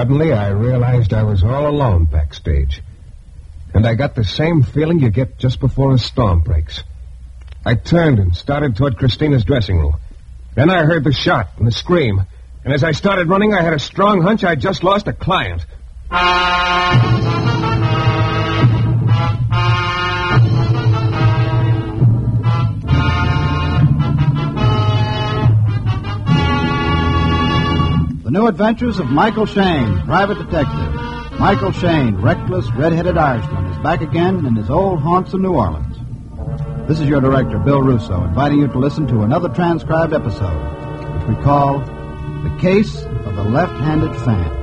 Suddenly, I realized I was all alone backstage. And I got the same feeling you get just before a storm breaks. I turned and started toward Christina's dressing room. Then I heard the shot and the scream. And as I started running, I had a strong hunch I'd just lost a client. The New Adventures of Michael Shayne, Private Detective. Michael Shayne, reckless, red-headed Irishman, is back again in his old haunts of New Orleans. This is your director, Bill Russo, inviting you to listen to another transcribed episode, which we call The Case of the Left-Handed Fan.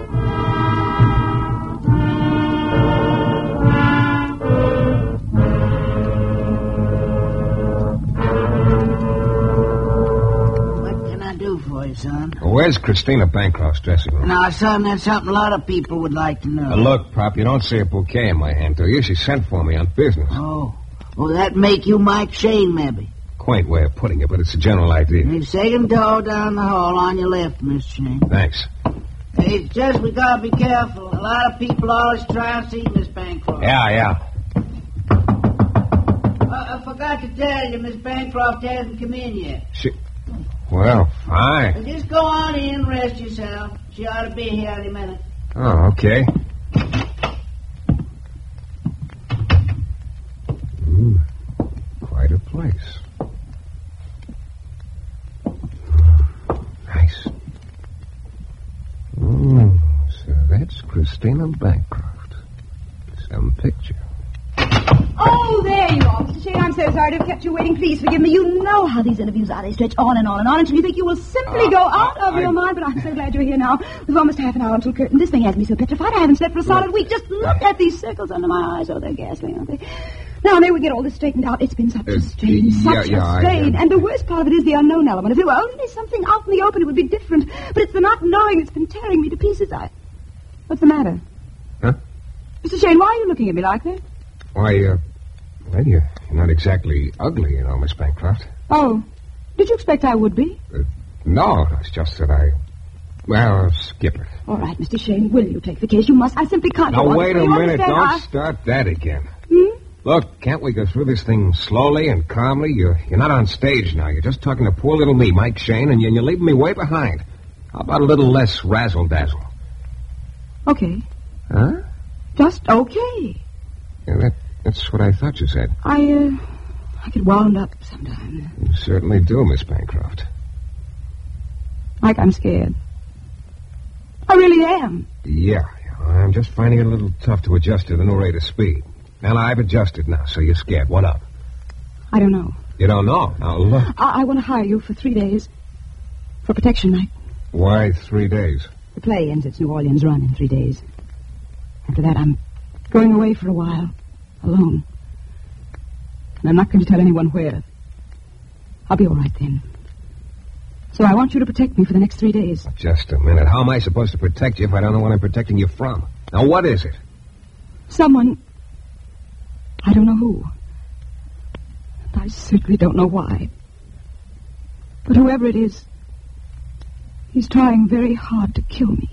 Son. Where's Christina Bancroft's dressing room? Now, son, that's something a lot of people would like to know. Look, Pop, you don't see a bouquet in my hand, do you? She sent for me on business. Oh, that make you Mike Shayne, maybe? Quaint way of putting it, but it's a general idea. The second door down the hall on your left, Mr. Shayne. Thanks. It's just we gotta be careful. A lot of people always try to see Miss Bancroft. Yeah. I forgot to tell you, Miss Bancroft hasn't come in yet. Well, fine. So just go on in and rest yourself. She ought to be here any minute. Oh, okay. Quite a place. Nice. So that's Christina Bancroft. Some picture. Oh, there you are, Mr. Shayne. I'm so sorry to have kept you waiting. Please forgive me. You know how these interviews are. They stretch on and on and on until you think you will simply go out of your mind. But I'm so glad you're here now. We've almost half an hour until curtain. This thing has me so petrified. I haven't slept for a solid week. Just look at these circles under my eyes. Oh, they're ghastly, aren't they? Now, may we get all this straightened out? It's been such a strain, such a strain. And the worst part of it is the unknown element. If there were only something out in the open, it would be different. But it's the not knowing that's been tearing me to pieces. What's the matter? Huh? Mr. Shayne, why are you looking at me like that? Why, well, you're not exactly ugly, you know, Miss Bancroft. Oh, did you expect I would be? No, it's just that well, skip it. All right, Mr. Shayne, will you take the case? You must. I simply can't. Now, wait a minute. Don't start that again. Look, can't we go through this thing slowly and calmly? You're not on stage now. You're just talking to poor little me, Mike Shayne, and you're leaving me way behind. How about a little less razzle-dazzle? Okay. Huh? Just okay. Yeah, that's what I thought you said. I get wound up sometimes. You certainly do, Miss Bancroft. Mike, I'm scared. I really am. Yeah. I'm just finding it a little tough to adjust to the new rate of speed. And I've adjusted now, so you're scared. What up? I don't know. You don't know? Now, look. I want to hire you for 3 days. For protection, Mike. Why 3 days? The play ends its New Orleans run in 3 days. After that, I'm going away for a while. Alone. And I'm not going to tell anyone where. I'll be all right then. So I want you to protect me for the next 3 days. Just a minute. How am I supposed to protect you if I don't know what I'm protecting you from? Now, what is it? Someone... I don't know who. I certainly don't know why. But whoever it is, he's trying very hard to kill me.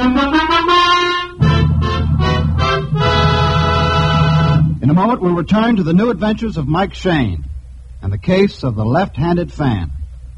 In a moment, we'll return to the new adventures of Mike Shayne and the case of the left-handed fan.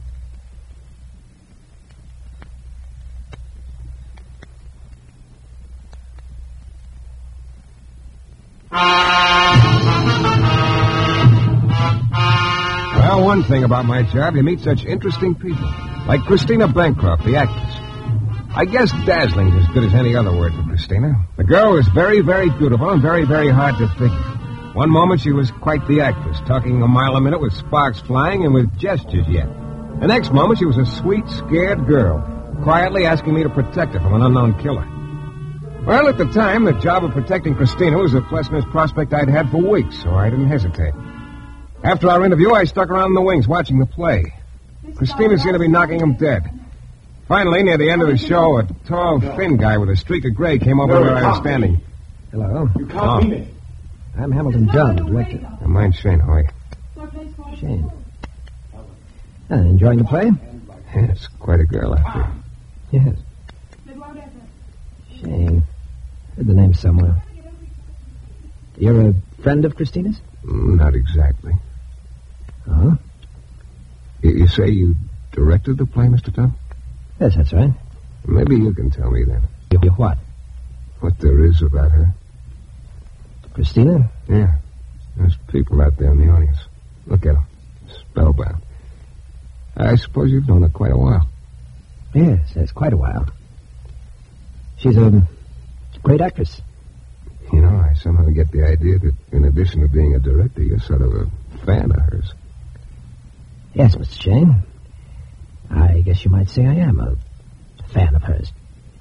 Well, one thing about my job, you meet such interesting people. Like Christina Bancroft, the actress. I guess dazzling is as good as any other word for Christina. The girl was very, very beautiful and very, very hard to figure. One moment she was quite the actress, talking a mile a minute with sparks flying and with gestures yet. The next moment she was a sweet, scared girl, quietly asking me to protect her from an unknown killer. Well, at the time, the job of protecting Christina was the pleasantest prospect I'd had for weeks, so I didn't hesitate. After our interview, I stuck around in the wings watching the play. Christina seemed to be knocking him dead. Finally, near the end of the show, a tall, thin guy with a streak of gray came over where I was standing. Hello. You can't mean it. I'm Hamilton Dunn, the director. Mine's Shane. How are you? Shane. Enjoying the play? Yeah, it's quite a girl out there. Yes. Shane. Heard the name somewhere. You're a friend of Christina's? Not exactly. Oh? You say you directed the play, Mr. Tom? Yes, that's right. Maybe you can tell me then. You what? What there is about her. Christina? Yeah. There's people out there in the audience. Look at them. Spellbound. I suppose you've known her quite a while. Yes, that's quite a while. She's a great actress. You know, I somehow get the idea that in addition to being a director, you're sort of a fan of hers. Yes, Mr. Shane. I guess you might say I am a fan of hers.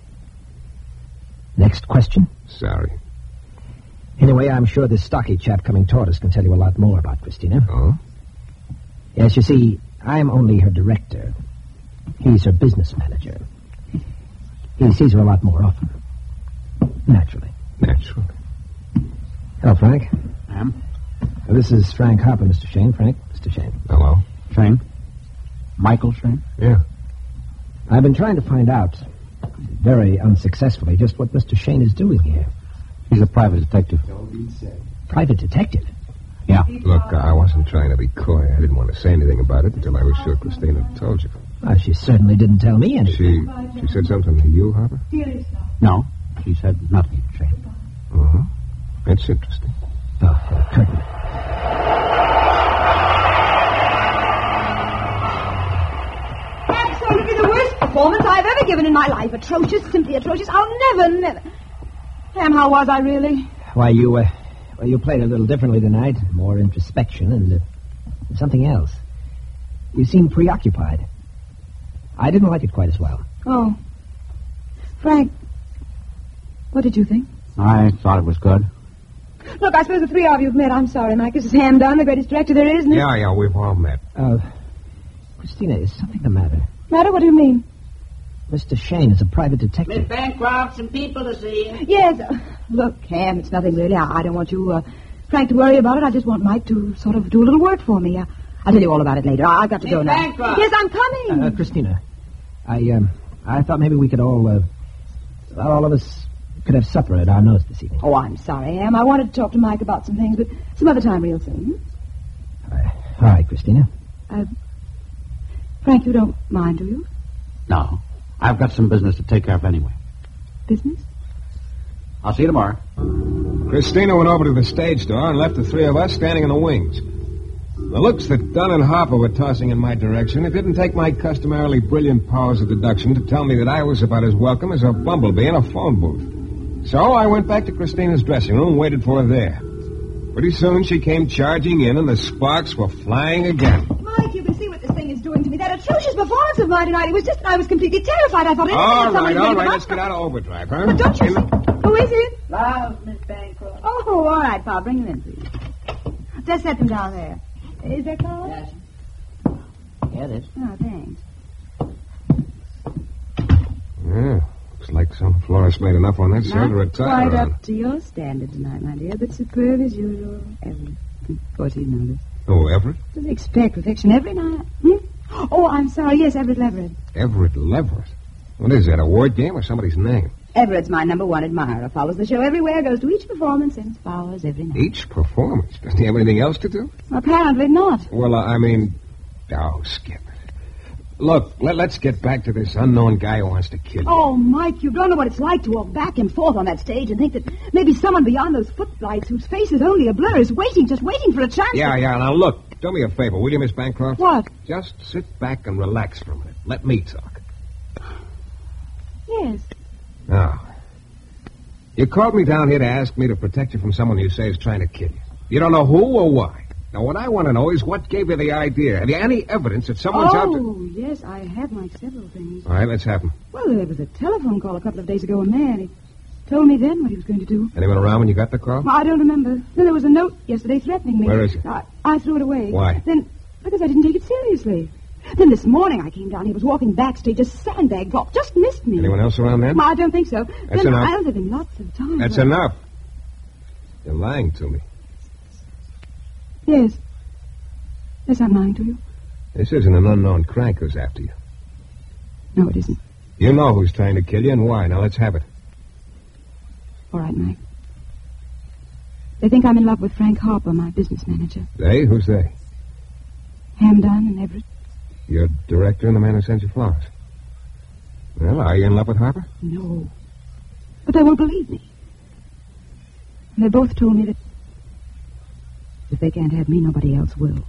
Next question? Sorry. Anyway, I'm sure this stocky chap coming toward us can tell you a lot more about Christina. Oh? Yes, you see, I'm only her director. He's her business manager. He sees her a lot more often. Naturally. Naturally. Hello, Frank. Ma'am? This is Frank Harper, Mr. Shane. Frank, Mr. Shane. Hello? Shane? Michael Shane? Yeah. I've been trying to find out, very unsuccessfully, just what Mr. Shane is doing here. He's a private detective. Private detective? Yeah. Look, I wasn't trying to be coy. I didn't want to say anything about it until I was sure Christina had told you. Well, she certainly didn't tell me anything. She said something to you, Harper? No, she said nothing, Shane. Uh-huh. That's interesting. Oh, the curtain. Absolutely the worst performance I've ever given in my life. Atrocious, simply atrocious. I'll never... Sam, how was I really? Why, you played a little differently tonight. More introspection and something else. You seemed preoccupied. I didn't like it quite as well. Oh. Frank, what did you think? I thought it was good. Look, I suppose the three of you have met. I'm sorry, Mike. This is Ham Dunn, the greatest director there is, isn't it? Yeah, we've all met. Christina, is something the matter? Matter? What do you mean? Mr. Shane is a private detective. Miss Bancroft, some people to see you. Yes. Look, Ham, it's nothing really. I don't want you, Frank, to worry about it. I just want Mike to sort of do a little work for me. I'll tell you all about it later. I've got to go Miss now. Bancroft. Yes, I'm coming. Christina, I thought maybe we could all of us could have supper at our nose this evening. Oh, I'm sorry, Ham. I wanted to talk to Mike about some things, but some other time real soon. All right, Christina. Frank, you don't mind, do you? No. I've got some business to take care of anyway. Business? I'll see you tomorrow. Christina went over to the stage door and left the three of us standing in the wings. The looks that Dunn and Harper were tossing in my direction, it didn't take my customarily brilliant powers of deduction to tell me that I was about as welcome as a bumblebee in a phone booth. So I went back to Christina's dressing room and waited for her there. Pretty soon she came charging in and the sparks were flying again. Mike, you can see what this thing is doing to me. That atrocious performance of mine tonight. I was completely terrified. I thought... All right, let's get out of overdrive, huh? But don't you see... Who is it? Love, Miss Bancroft. Oh, all right, Bob. Bring them in, please. Just set them down there. Is that Carl? Yes. Yeah, it is. Oh, thanks. Yeah, looks like some florist made enough on that sir to retire Quite on. up to your standard tonight, my dear, but superb as usual. Everett. Of course he'd know this. Oh, Everett? Doesn't expect perfection every night. Oh, I'm sorry. Yes, Everett Leverett. Everett Leverett? What is that, a word game or somebody's name? Everett's my number one admirer. Follows the show everywhere, goes to each performance, sends flowers every night. Each performance? Doesn't he have anything else to do? Apparently not. Well, oh, skip it. Look, let's get back to this unknown guy who wants to kill you. Oh, Mike, you don't know what it's like to walk back and forth on that stage and think that maybe someone beyond those footlights whose face is only a blur is just waiting for a chance. Yeah, now look, do me a favor, will you, Miss Bancroft? What? Just sit back and relax for a minute. Let me talk. Yes. Now, you called me down here to ask me to protect you from someone you say is trying to kill you. You don't know who or why. Now, what I want to know is what gave you the idea. Have you any evidence that someone's out to... Oh, yes, I have my several things. All right, let's have them. Well, there was a telephone call a couple of days ago, a man. He told me then what he was going to do. Anyone around when you got the call? I don't remember. Then there was a note yesterday threatening me. Where is it? I threw it away. Why? Then, because I didn't take it seriously. Then this morning I came down. He was walking backstage. A sandbag dropped. Just missed me. Anyone else around then? Well, I don't think so. That's then enough. I was having lots of time. That's enough. You're lying to me. Yes. Yes, I'm lying to you. This isn't an unknown crank who's after you. No, it isn't. You know who's trying to kill you and why. Now, let's have it. All right, Mike. They think I'm in love with Frank Harper, my business manager. They? Who's they? Hamdun and Everett. Your director and the man who sends you flowers. Well, are you in love with Harper? No. But they won't believe me. And they both told me that if they can't have me, nobody else will.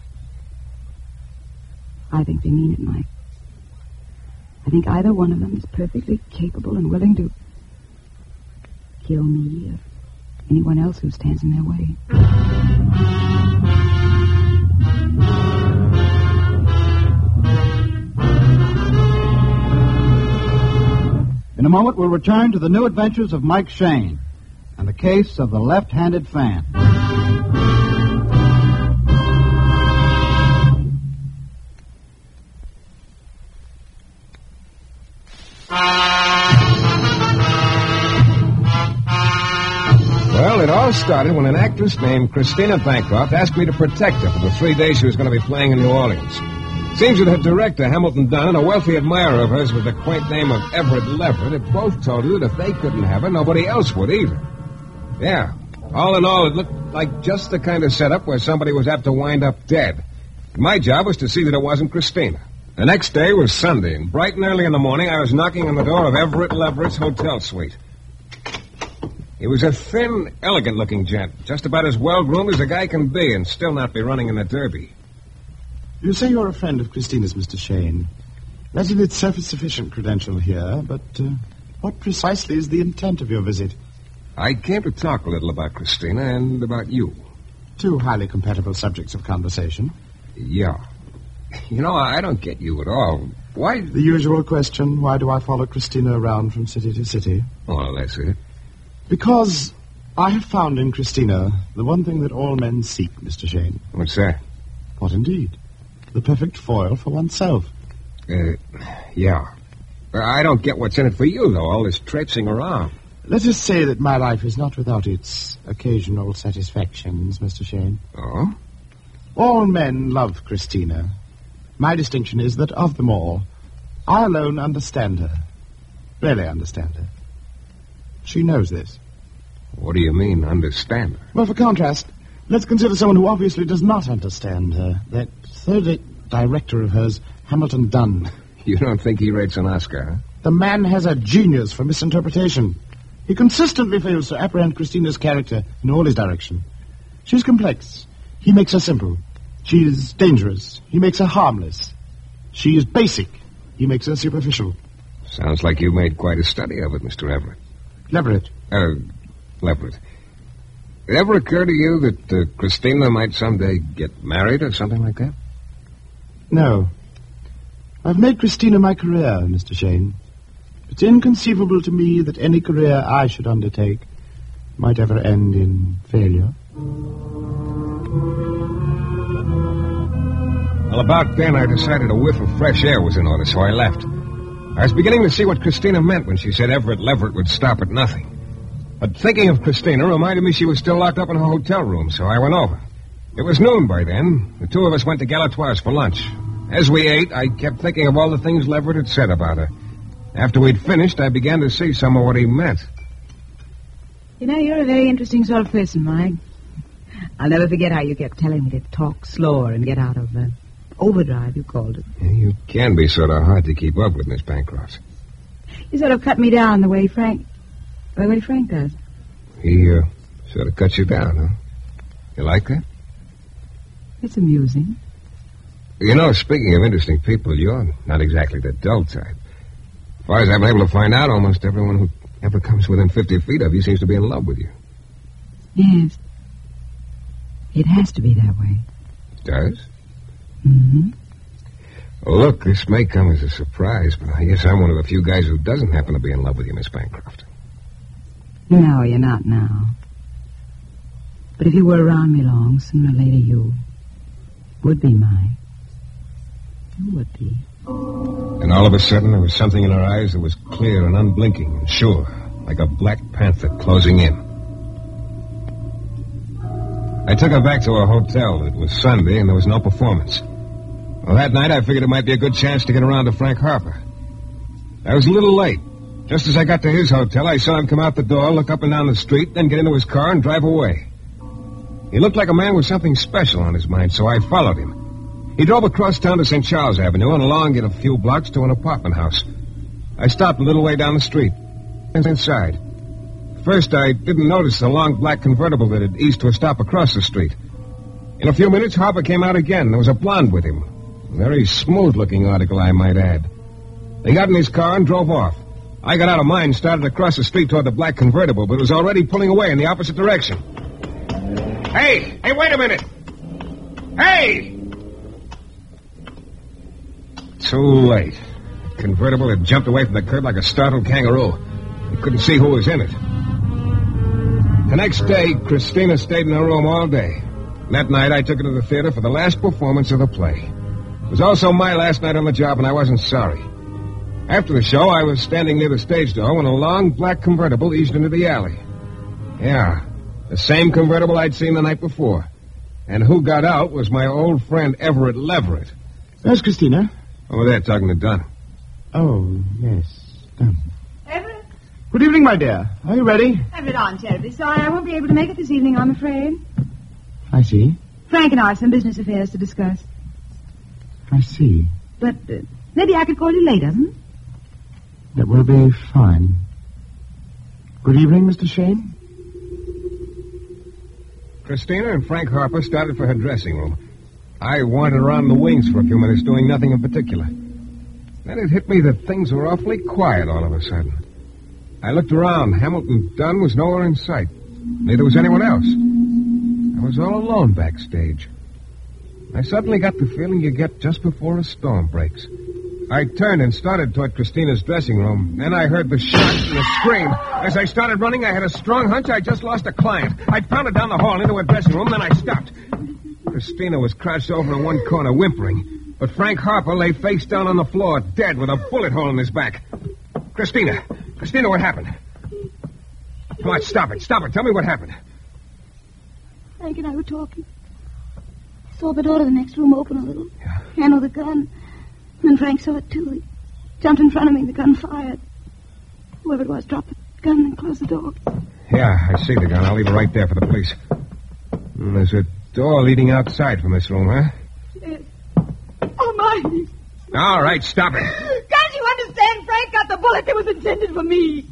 I think they mean it, Mike. I think either one of them is perfectly capable and willing to kill me or anyone else who stands in their way. In a moment, we'll return to the new adventures of Mike Shane and the case of the left-handed fan. Well, it all started when an actress named Christina Bancroft asked me to protect her for the 3 days she was going to be playing in New Orleans. Seems that her director, Hamilton Dunn, and a wealthy admirer of hers with the quaint name of Everett Leverett had both told her that if they couldn't have her, nobody else would either. Yeah, all in all, it looked like just the kind of setup where somebody was apt to wind up dead. My job was to see that it wasn't Christina. The next day was Sunday, and bright and early in the morning, I was knocking on the door of Everett Leverett's hotel suite. He was a thin, elegant-looking gent, just about as well-groomed as a guy can be, and still not be running in the Derby. You say you're a friend of Christina's, Mr. Shane. That in itself is sufficient credential here, but what precisely is the intent of your visit? I came to talk a little about Christina and about you. Two highly compatible subjects of conversation. Yeah. You know, I don't get you at all. Why? The usual question, why do I follow Christina around from city to city? Oh, that's it. Because I have found in Christina the one thing that all men seek, Mr. Shane. What's that? What indeed? The perfect foil for oneself. Yeah. I don't get what's in it for you, though, all this traipsing around. Let us say that my life is not without its occasional satisfactions, Mr. Shane. Oh? All men love Christina. My distinction is that of them all, I alone understand her. Really understand her. She knows this. What do you mean, understand her? Well, for contrast, let's consider someone who obviously does not understand her. That third director of hers, Hamilton Dunn. You don't think he rates an Oscar, huh? The man has a genius for misinterpretation. He consistently fails to apprehend Christina's character in all his direction. She's complex. He makes her simple. She is dangerous. He makes her harmless. She is basic. He makes her superficial. Sounds like you made quite a study of it, Mr. Everett. Leverett. Leverett. Did it ever occur to you that Christina might someday get married or something like that? No. I've made Christina my career, Mr. Shane. It's inconceivable to me that any career I should undertake might ever end in failure. Well, about then, I decided a whiff of fresh air was in order, so I left. I was beginning to see what Christina meant when she said Everett Leverett would stop at nothing. But thinking of Christina reminded me she was still locked up in her hotel room, so I went over. It was noon by then. The two of us went to Galatoire's for lunch. As we ate, I kept thinking of all the things Leverett had said about her. After we'd finished, I began to see some of what he meant. You know, you're a very interesting sort of person, Mike. I'll never forget how you kept telling me to talk slower and get out of overdrive, you called it. Yeah, you can be sort of hard to keep up with, Miss Bancroft. You sort of cut me down the way Frank does. He sort of cut you down, huh? You like that? It's amusing. You know, speaking of interesting people, you're not exactly the dull type. As far as I've been able to find out, almost everyone who ever comes within 50 feet of you seems to be in love with you. Yes. It has to be that way. Does? Mm-hmm. Well, look, this may come as a surprise, but I guess I'm one of the few guys who doesn't happen to be in love with you, Miss Bancroft. No, you're not now. But if you were around me long, sooner or later you would be mine. You would be. And all of a sudden, there was something in her eyes that was clear and unblinking and sure, like a black panther closing in. I took her back to her hotel. It was Sunday, and there was no performance. Well, that night, I figured it might be a good chance to get around to Frank Harper. I was a little late. Just as I got to his hotel, I saw him come out the door, look up and down the street, then get into his car and drive away. He looked like a man with something special on his mind, so I followed him. He drove across town to St. Charles Avenue and along it a few blocks to an apartment house. I stopped a little way down the street. Inside. First, I didn't notice the long black convertible that had eased to a stop across the street. In a few minutes, Harper came out again. There was a blonde with him. A very smooth-looking article, I might add. They got in his car and drove off. I got out of mine and started across the street toward the black convertible, but it was already pulling away in the opposite direction. Hey, wait a minute! Hey! Too late. The convertible had jumped away from the curb like a startled kangaroo. I couldn't see who was in it. The next day, Christina stayed in her room all day. That night, I took her to the theater for the last performance of the play. It was also my last night on the job, and I wasn't sorry. After the show, I was standing near the stage door when a long black convertible eased into the alley. Yeah, the same convertible I'd seen the night before. And who got out was my old friend Everett Leverett. There's Christina. Over there, talking to Dunn. Oh, yes, Dunn. Everett? Good evening, my dear. Are you ready? Everett, I'm terribly sorry. I won't be able to make it this evening, I'm afraid. I see. Frank and I have some business affairs to discuss. I see. But maybe I could call you later, That will be fine. Good evening, Mr. Shane. Christina and Frank Harper started for her dressing room. I wandered around the wings for a few minutes, doing nothing in particular. Then it hit me that things were awfully quiet all of a sudden. I looked around. Hamilton Dunn was nowhere in sight. Neither was anyone else. I was all alone backstage. I suddenly got the feeling you get just before a storm breaks. I turned and started toward Christina's dressing room. Then I heard the shot and the scream. As I started running, I had a strong hunch I just lost a client. I pounded down the hall into her dressing room, then I stopped. Christina was crouched over in one corner, whimpering. But Frank Harper lay face down on the floor, dead, with a bullet hole in his back. Christina, what happened? Come on, stop it. Tell me what happened. Frank and I were talking. I saw the door to the next room open a little. Yeah. Handled the gun. And Frank saw it, too. He jumped in front of me. The gun fired. Whoever it was dropped the gun and closed the door. Yeah, I see the gun. I'll leave it right there for the police. And there's a door leading outside from this room, huh? Yes. Oh, my. All right, stop it. Can't you understand? Frank got the bullet that was intended for me.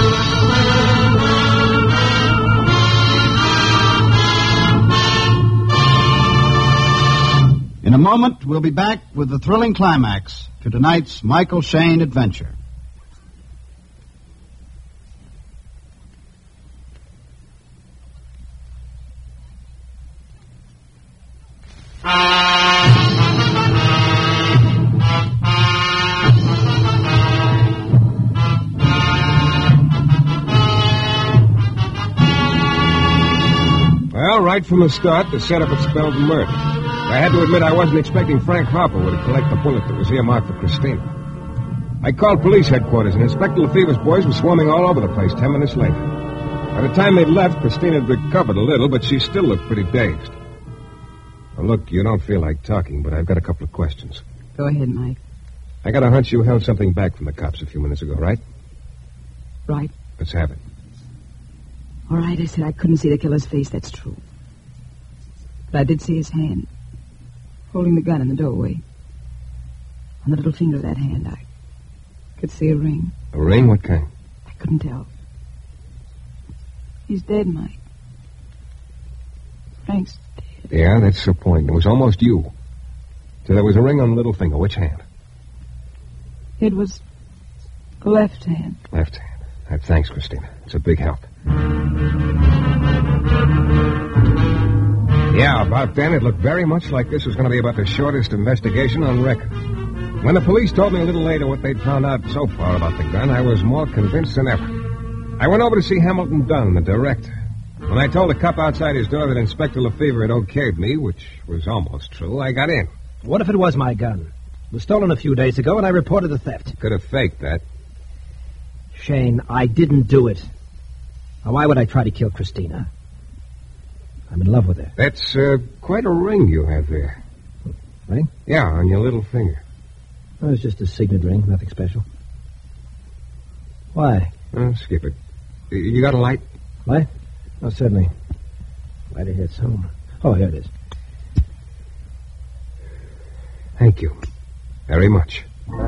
In a moment, we'll be back with the thrilling climax to tonight's Michael Shayne adventure. Well, right from the start, the setup had spelled murder. I had to admit I wasn't expecting Frank Harper would collect the bullet that was earmarked for Christina. I called police headquarters, and Inspector Lefevre's boys were swarming all over the place 10 minutes later. By the time they'd left, Christina had recovered a little, but she still looked pretty dazed. Well, look, you don't feel like talking, but I've got a couple of questions. Go ahead, Mike. I got a hunch you held something back from the cops a few minutes ago, right? Right. Let's have it. All right, I said I couldn't see the killer's face. That's true. But I did see his hand, holding the gun in the doorway. On the little finger of that hand, I could see a ring. A ring? What kind? I couldn't tell. He's dead, Mike. Frank's dead. Yeah, that's the point. It was almost you. So there was a ring on the little finger. Which hand? It was the left hand. Left hand. Thanks, Christina. It's a big help. Yeah, about then it looked very much like this was going to be about the shortest investigation on record. When the police told me a little later what they'd found out so far about the gun, I was more convinced than ever. I went over to see Hamilton Dunn, the director. When I told the cop outside his door that Inspector Lefevre had okayed me, which was almost true, I got in. What if it was my gun? It was stolen a few days ago, and I reported the theft. Could have faked that. Shane, I didn't do it. Now, why would I try to kill Christina? I'm in love with her. That's quite a ring you have there. Ring? Yeah, on your little finger. Well, it's just a signet ring, nothing special. Why? Skip it. You got a light? Light? Oh, certainly. Lighter hits home. Oh, here it is. Thank you. Very much.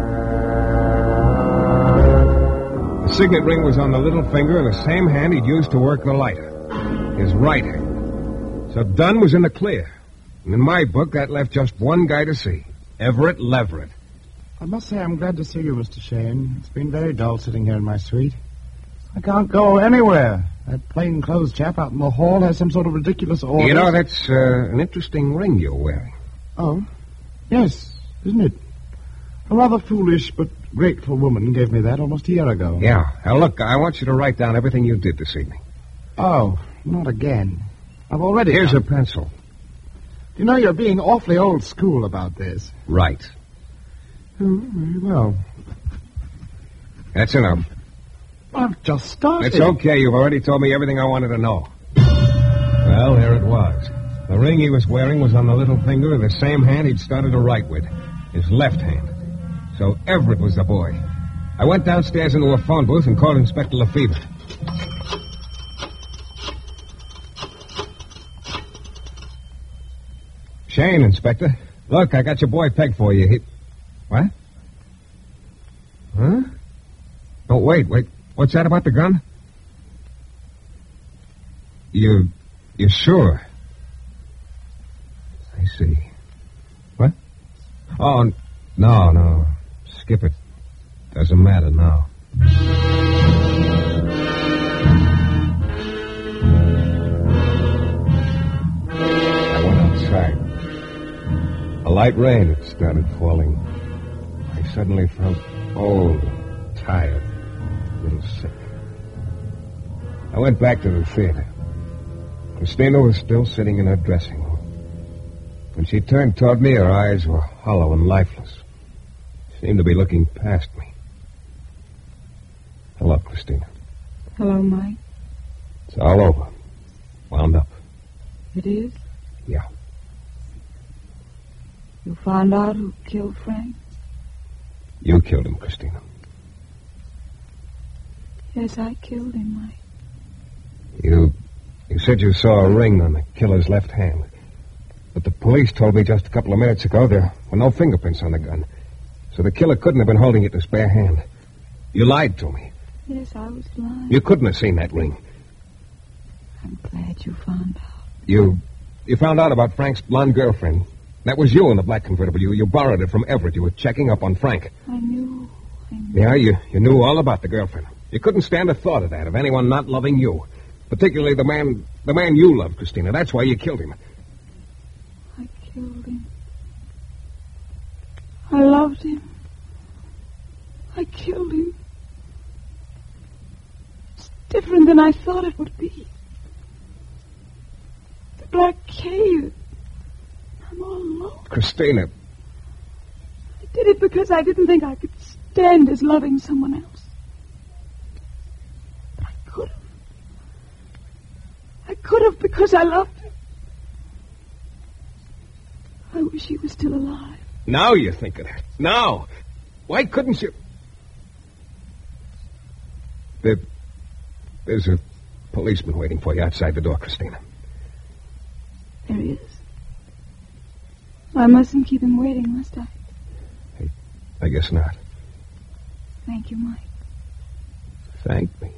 The signet ring was on the little finger in the same hand he'd used to work the lighter. His right hand. So Dunn was in the clear. And in my book, that left just one guy to see. Everett Leverett. I must say I'm glad to see you, Mr. Shane. It's been very dull sitting here in my suite. I can't go anywhere. That plain-clothes chap out in the hall has some sort of ridiculous order. You know, that's an interesting ring you're wearing. Oh? Yes, isn't it? A rather foolish but grateful woman gave me that almost a year ago. Yeah. Now, look, I want you to write down everything you did this evening. Oh, not again. I've already... Here's a pencil. You know, you're being awfully old school about this. Right. Oh, very well. That's enough. I've just started. It's okay. You've already told me everything I wanted to know. Well, there it was. The ring he was wearing was on the little finger of the same hand he'd started to write with. His left hand. So Everett was the boy. I went downstairs into a phone booth and called Inspector Lefebvre. Shane, Inspector. Look, I got your boy pegged for you. What? Huh? Oh, wait. What's that about the gun? You're sure? I see. What? Oh, no. Skip it. Doesn't matter now. I went outside. A light rain had started falling. I suddenly felt old, tired, a little sick. I went back to the theater. Christina was still sitting in her dressing room. When she turned toward me, her eyes were hollow and lifeless. She seemed to be looking past me. Hello, Christina. Hello, Mike. It's all over. Wound up. It is? Yeah. You found out who killed Frank? You killed him, Christina. Yes, I killed him, Mike. You said you saw a ring on the killer's left hand. But the police told me just a couple of minutes ago there were no fingerprints on the gun. So the killer couldn't have been holding it in his bare hand. You lied to me. Yes, I was lying. You couldn't have seen that ring. I'm glad you found out. You found out about Frank's blonde girlfriend. That was you in the black convertible. You borrowed it from Everett. You were checking up on Frank. I knew. Yeah, you knew all about the girlfriend. You couldn't stand the thought of that, of anyone not loving you. Particularly the man you loved, Christina. That's why you killed him. I killed him. I loved him. I killed him. It's different than I thought it would be. The Black Cave. I'm all alone. Christina. I did it because I didn't think I could stand as loving someone else. But I could have. I could have because I loved him. I wish he was still alive. Now you think of that. Now. Why couldn't you... There's a policeman waiting for you outside the door, Christina. There he is. I mustn't keep him waiting, must I? I guess not. Thank you, Mike. Thank me.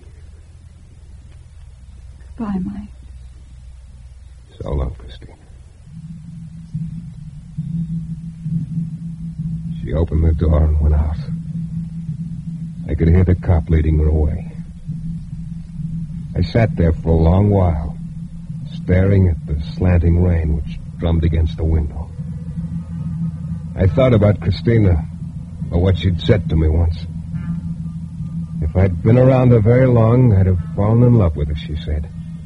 Goodbye, Mike. So long, Christina. She opened the door and went out. I could hear the cop leading her away. I sat there for a long while, staring at the slanting rain which drummed against the window. I thought about Christina, or what she'd said to me once. If I'd been around her very long, I'd have fallen in love with her, she said.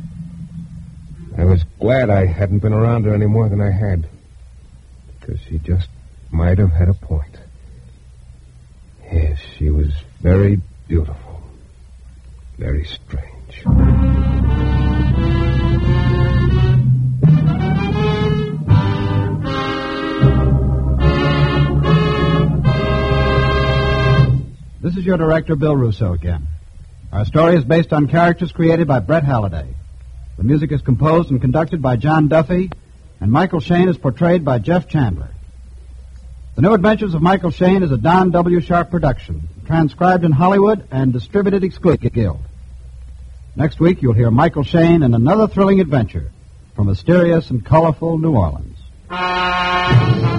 I was glad I hadn't been around her any more than I had, because she just might have had a point. Yes, she was very beautiful, very strange. This is your director, Bill Russo, again. Our story is based on characters created by Brett Halliday. The music is composed and conducted by John Duffy, and Michael Shayne is portrayed by Jeff Chandler. The New Adventures of Michael Shayne is a Don W. Sharp production, transcribed in Hollywood and distributed exclusively at Guild. Next week, you'll hear Michael Shayne in another thrilling adventure from mysterious and colorful New Orleans.